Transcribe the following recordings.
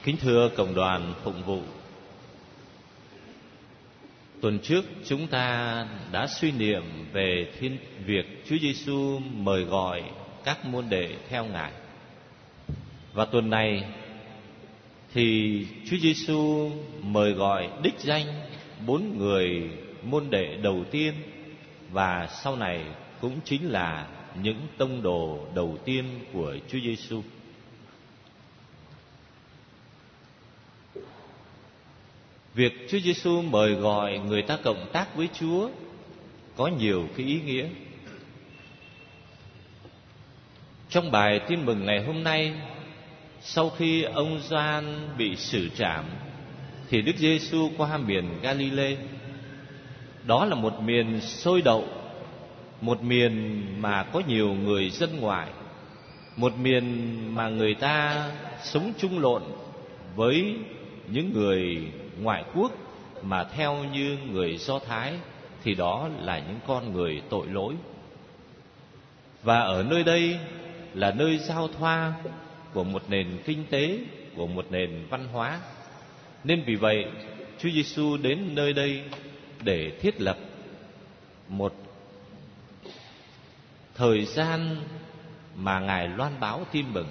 Kính thưa cộng đoàn phụng vụ, tuần trước chúng ta đã suy niệm về việc Chúa Giêsu mời gọi các môn đệ theo Ngài. Và tuần này thì Chúa Giêsu mời gọi đích danh 4 người môn đệ đầu tiên, và sau này cũng chính là những tông đồ đầu tiên của Chúa Giêsu. Việc Chúa Giêsu mời gọi người ta cộng tác với Chúa có nhiều cái ý nghĩa. Trong bài tin mừng ngày hôm nay, sau khi ông Gioan bị xử trảm thì Đức Giêsu qua miền Galilee. Đó là một miền sôi động, một miền mà có nhiều người dân ngoại, một miền mà người ta sống chung lộn với những người ngoại quốc, mà theo như người Do Thái thì đó là những con người tội lỗi. Và ở nơi đây là nơi giao thoa của một nền kinh tế, của một nền văn hóa. Nên vì vậy Chúa Giêsu đến nơi đây để thiết lập một thời gian mà Ngài loan báo tin mừng.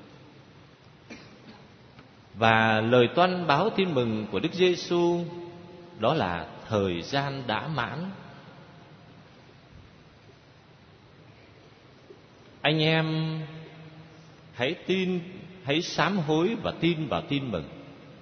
Và lời toan báo tin mừng của Đức Giêsu đó là thời gian đã mãn. Anh em hãy sám hối và tin vào tin mừng.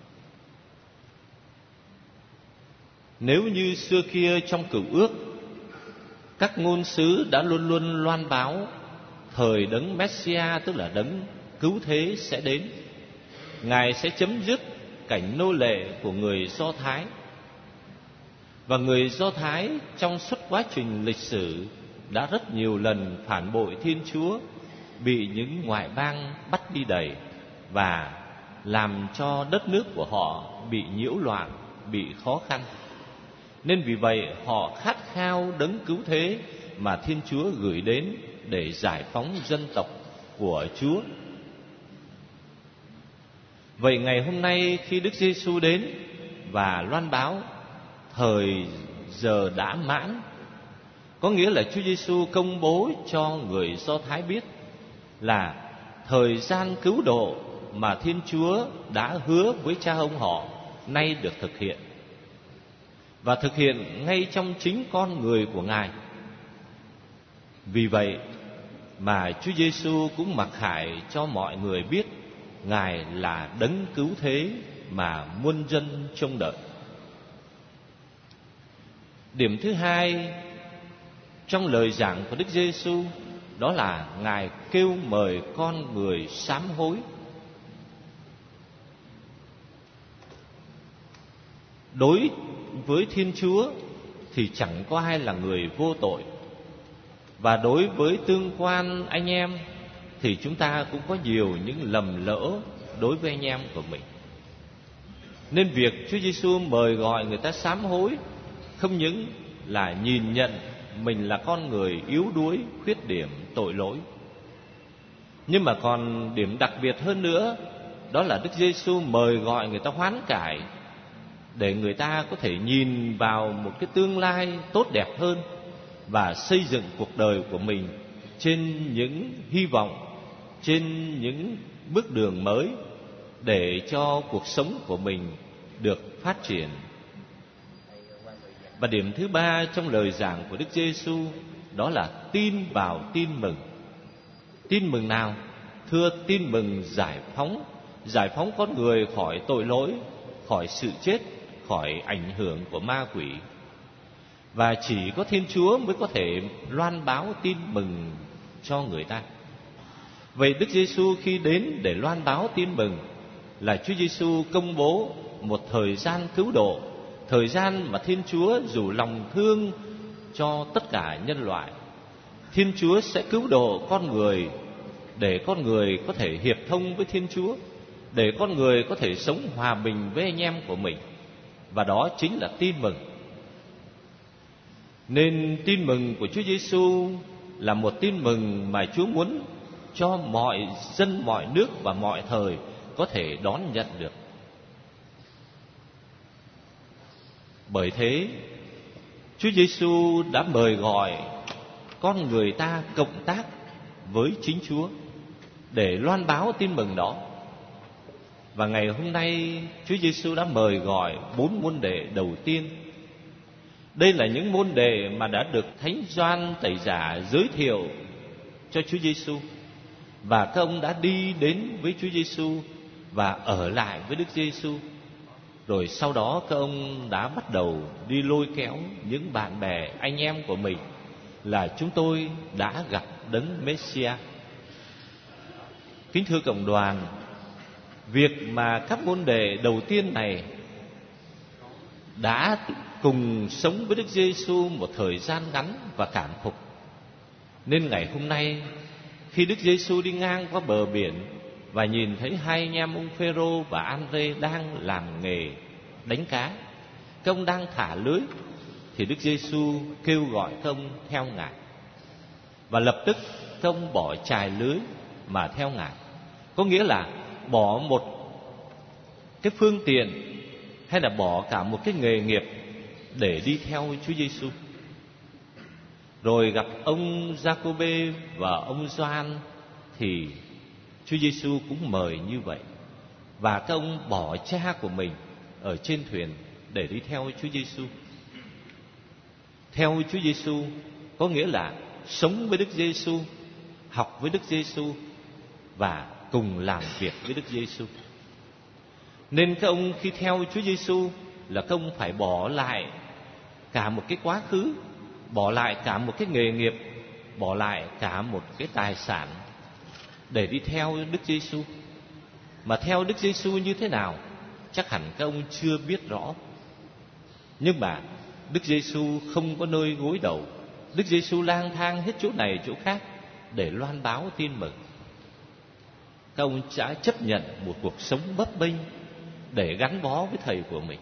Nếu như xưa kia trong Cựu Ước, các ngôn sứ đã luôn luôn loan báo thời đấng Messia, tức là đấng cứu thế sẽ đến. Ngài sẽ chấm dứt cảnh nô lệ của người Do Thái. Và người Do Thái trong suốt quá trình lịch sử đã rất nhiều lần phản bội Thiên Chúa, bị những ngoại bang bắt đi đày và làm cho đất nước của họ bị nhiễu loạn, bị khó khăn. Nên vì vậy họ khát khao đấng cứu thế mà Thiên Chúa gửi đến để giải phóng dân tộc của Chúa. Vậy ngày hôm nay khi Đức Giêsu đến và loan báo thời giờ đã mãn, có nghĩa là Chúa Giêsu công bố cho người Do Thái biết là thời gian cứu độ mà Thiên Chúa đã hứa với cha ông họ nay được thực hiện, và thực hiện ngay trong chính con người của Ngài. Vì vậy mà Chúa Giêsu cũng mặc khải cho mọi người biết Ngài là đấng cứu thế mà muôn dân trông đợi. Điểm thứ hai trong lời giảng của Đức Giêsu đó là Ngài kêu mời con người sám hối. Đối với Thiên Chúa thì chẳng có ai là người vô tội, và đối với tương quan anh em thì chúng ta cũng có nhiều những lầm lỡ đối với anh em của mình. Nên việc Chúa Giêsu mời gọi người ta sám hối không những là nhìn nhận mình là con người yếu đuối, khuyết điểm, tội lỗi, nhưng mà còn điểm đặc biệt hơn nữa, đó là Đức Giêsu mời gọi người ta hoán cải để người ta có thể nhìn vào một cái tương lai tốt đẹp hơn và xây dựng cuộc đời của mình trên những hy vọng, trên những bước đường mới, để cho cuộc sống của mình được phát triển. Và điểm thứ ba trong lời giảng của Đức Giêsu đó là tin vào tin mừng. Tin mừng nào? Thưa, tin mừng giải phóng con người khỏi tội lỗi, khỏi sự chết, khỏi ảnh hưởng của ma quỷ. Và chỉ có Thiên Chúa mới có thể loan báo tin mừng cho người ta. Vậy Đức Giêsu khi đến để loan báo tin mừng là Chúa Giêsu công bố một thời gian cứu độ, thời gian mà Thiên Chúa dù lòng thương cho tất cả nhân loại, Thiên Chúa sẽ cứu độ con người để con người có thể hiệp thông với Thiên Chúa, để con người có thể sống hòa bình với anh em của mình. Và đó chính là tin mừng. Nên tin mừng của Chúa Giêsu là một tin mừng mà Chúa muốn cho mọi dân, mọi nước và mọi thời có thể đón nhận được. Bởi thế, Chúa Giêsu đã mời gọi con người ta cộng tác với chính Chúa để loan báo tin mừng đó. Và ngày hôm nay Chúa Giêsu đã mời gọi 4 môn đệ đầu tiên. Đây là những môn đệ mà đã được Thánh Gioan Tẩy Giả giới thiệu cho Chúa Giêsu, và các ông đã đi đến với Chúa Giêsu và ở lại với Đức Giêsu. Rồi sau đó các ông đã bắt đầu đi lôi kéo những bạn bè, anh em của mình là chúng tôi đã gặp Đấng Messia. Kính thưa cộng đoàn, việc mà các môn đệ đầu tiên này đã cùng sống với Đức Giêsu một thời gian ngắn và cảm phục, nên ngày hôm nay khi Đức Giêsu đi ngang qua bờ biển và nhìn thấy hai anh em ông Phêrô và An-rê đang làm nghề đánh cá, các ông đang thả lưới, thì Đức Giêsu kêu gọi các ông theo Ngài. Và lập tức các ông bỏ chài lưới mà theo Ngài. Có nghĩa là bỏ một cái phương tiện hay là bỏ cả một cái nghề nghiệp để đi theo Chúa Giêsu. Rồi gặp ông Giacôbê và ông Gioan thì Chúa Giêsu cũng mời như vậy. Và các ông bỏ cha của mình ở trên thuyền để đi theo Chúa Giêsu. Theo Chúa Giêsu có nghĩa là sống với Đức Giêsu, học với Đức Giêsu và cùng làm việc với Đức Giêsu. Nên các ông khi theo Chúa Giêsu là các ông phải bỏ lại cả một cái quá khứ, bỏ lại cả một cái nghề nghiệp, bỏ lại cả một cái tài sản để đi theo Đức Giêsu. Mà theo Đức Giêsu như thế nào chắc hẳn các ông chưa biết rõ. Nhưng mà Đức Giêsu không có nơi gối đầu. Đức Giêsu lang thang hết chỗ này chỗ khác để loan báo tin mừng. Các ông đã chấp nhận một cuộc sống bấp bênh để gắn bó với thầy của mình.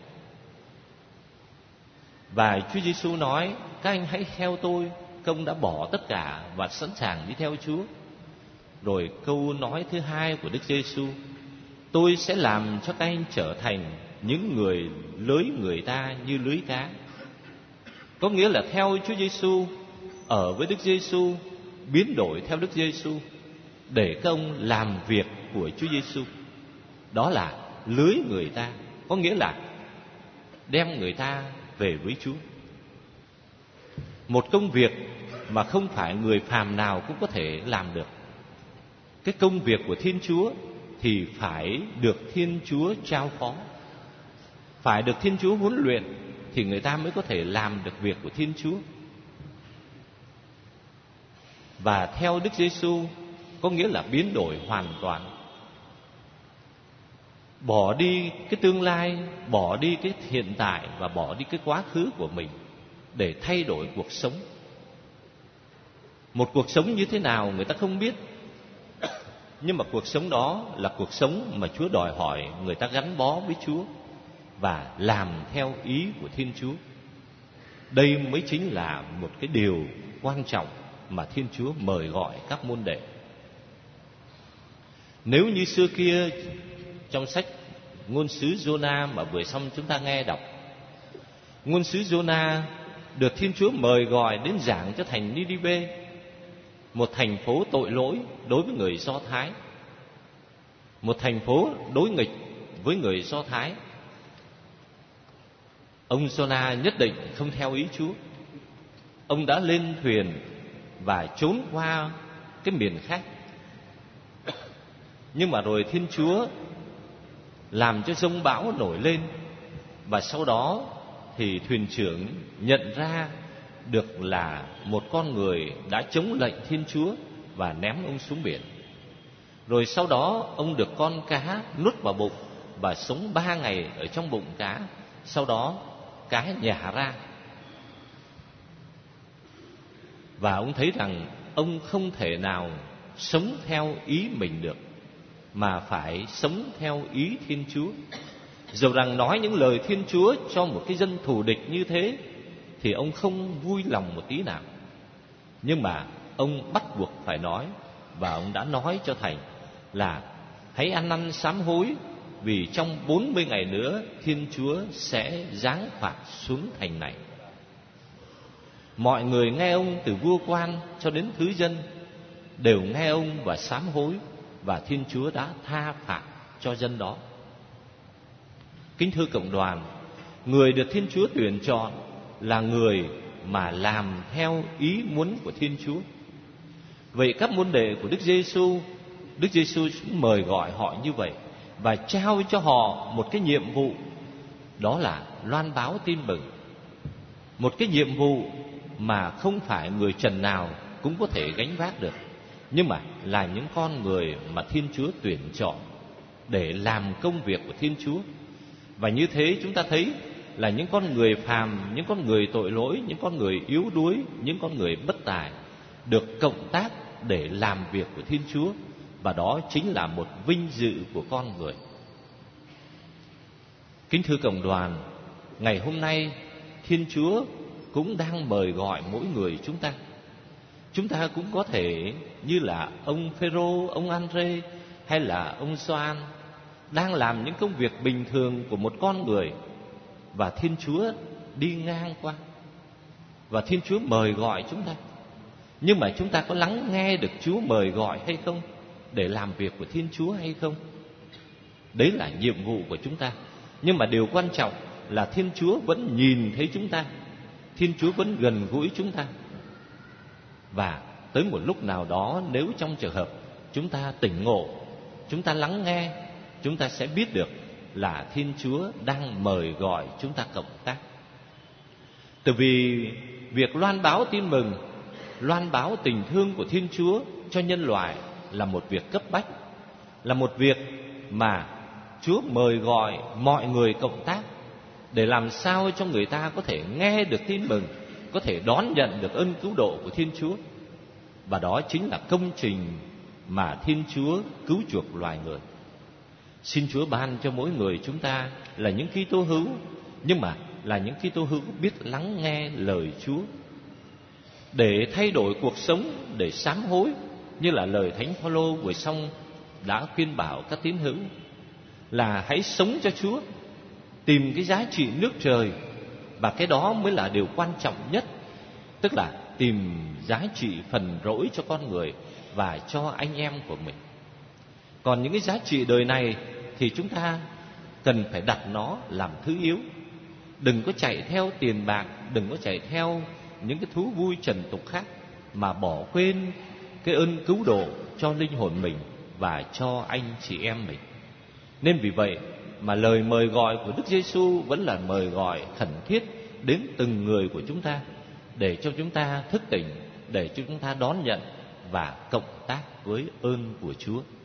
Và Chúa Giêsu nói: các anh hãy theo tôi. Các ông đã bỏ tất cả và sẵn sàng đi theo Chúa. Rồi câu nói thứ hai của Đức Giêsu: tôi sẽ làm cho các anh trở thành những người lưới người ta như lưới cá. Có nghĩa là theo Chúa Giêsu, ở với Đức Giêsu, biến đổi theo Đức Giêsu để các ông làm việc của Chúa Giêsu. Đó là lưới người ta, có nghĩa là đem người ta về với Chúa. Một công việc mà không phải người phàm nào cũng có thể làm được. Cái công việc của Thiên Chúa thì phải được Thiên Chúa trao phó, phải được Thiên Chúa huấn luyện thì người ta mới có thể làm được việc của Thiên Chúa. Và theo Đức Giêsu có nghĩa là biến đổi hoàn toàn, bỏ đi cái tương lai, bỏ đi cái hiện tại và bỏ đi cái quá khứ của mình để thay đổi cuộc sống. Một cuộc sống như thế nào người ta không biết, nhưng mà cuộc sống đó là cuộc sống mà Chúa đòi hỏi người ta gắn bó với Chúa và làm theo ý của Thiên Chúa. Đây mới chính là một cái điều quan trọng mà Thiên Chúa mời gọi các môn đệ. Nếu như xưa kia trong sách Ngôn sứ Giô-na mà vừa xong chúng ta nghe đọc, ngôn sứ Giô-na được Thiên Chúa mời gọi đến giảng cho thành Ni-ni-vê, một thành phố tội lỗi đối với người Do Thái, một thành phố đối nghịch với người Do Thái. Ông Giô-na nhất định không theo ý Chúa. Ông đã lên thuyền và trốn qua cái miền khác. Nhưng mà rồi Thiên Chúa làm cho giông bão nổi lên, và sau đó thì thuyền trưởng nhận ra được là một con người đã chống lệnh Thiên Chúa và ném ông xuống biển. Rồi sau đó ông được con cá nuốt vào bụng và sống 3 ngày ở trong bụng cá. Sau đó cá nhả ra, và ông thấy rằng ông không thể nào sống theo ý mình được, mà phải sống theo ý Thiên Chúa. Dầu rằng nói những lời Thiên Chúa cho một cái dân thù địch như thế thì ông không vui lòng một tí nào. Nhưng mà ông bắt buộc phải nói, và ông đã nói cho thành là hãy ăn năn sám hối, vì trong 40 ngày nữa Thiên Chúa sẽ giáng phạt xuống thành này. Mọi người nghe ông từ vua quan cho đến thứ dân đều nghe ông và sám hối, và Thiên Chúa đã tha phạt cho dân đó. Kính thưa cộng đoàn, người được Thiên Chúa tuyển chọn là người mà làm theo ý muốn của Thiên Chúa. Vậy các môn đệ của Đức Giêsu mời gọi họ như vậy và trao cho họ một cái nhiệm vụ, đó là loan báo tin mừng. Một cái nhiệm vụ mà không phải người trần nào cũng có thể gánh vác được, nhưng mà là những con người mà Thiên Chúa tuyển chọn để làm công việc của Thiên Chúa. Và như thế chúng ta thấy là những con người phàm, những con người tội lỗi, những con người yếu đuối, những con người bất tài được cộng tác để làm việc của Thiên Chúa, và đó chính là một vinh dự của con người. Kính thưa cộng đoàn, ngày hôm nay Thiên Chúa cũng đang mời gọi mỗi người chúng ta. Chúng ta cũng có thể như là ông Phêrô, ông Ândrê hay là ông Gioan đang làm những công việc bình thường của một con người, và Thiên Chúa đi ngang qua và Thiên Chúa mời gọi chúng ta. Nhưng mà chúng ta có lắng nghe được Chúa mời gọi hay không, để làm việc của Thiên Chúa hay không? Đấy là nhiệm vụ của chúng ta. Nhưng mà điều quan trọng là Thiên Chúa vẫn nhìn thấy chúng ta, Thiên Chúa vẫn gần gũi chúng ta. Và tới một lúc nào đó, nếu trong trường hợp chúng ta tỉnh ngộ, chúng ta lắng nghe, chúng ta sẽ biết được là Thiên Chúa đang mời gọi chúng ta cộng tác. Từ vì việc loan báo tin mừng, loan báo tình thương của Thiên Chúa cho nhân loại là một việc cấp bách, là một việc mà Chúa mời gọi mọi người cộng tác, để làm sao cho người ta có thể nghe được tin mừng, có thể đón nhận được ơn cứu độ của Thiên Chúa. Và đó chính là công trình mà Thiên Chúa cứu chuộc loài người. Xin Chúa ban cho mỗi người chúng ta là những Kitô hữu, nhưng mà là những Kitô hữu biết lắng nghe lời Chúa, để thay đổi cuộc sống, để sám hối, như là lời Thánh Phaolô vừa xong đã khuyên bảo các tín hữu là hãy sống cho Chúa, tìm cái giá trị nước trời, và cái đó mới là điều quan trọng nhất, tức là tìm giá trị phần rỗi cho con người và cho anh em của mình. Còn những cái giá trị đời này thì chúng ta cần phải đặt nó làm thứ yếu. Đừng có chạy theo tiền bạc, đừng có chạy theo những cái thú vui trần tục khác, mà bỏ quên cái ơn cứu độ cho linh hồn mình và cho anh chị em mình. Nên vì vậy mà lời mời gọi của Đức Giêsu vẫn là mời gọi khẩn thiết đến từng người của chúng ta, để cho chúng ta thức tỉnh, để cho chúng ta đón nhận và cộng tác với ơn của Chúa.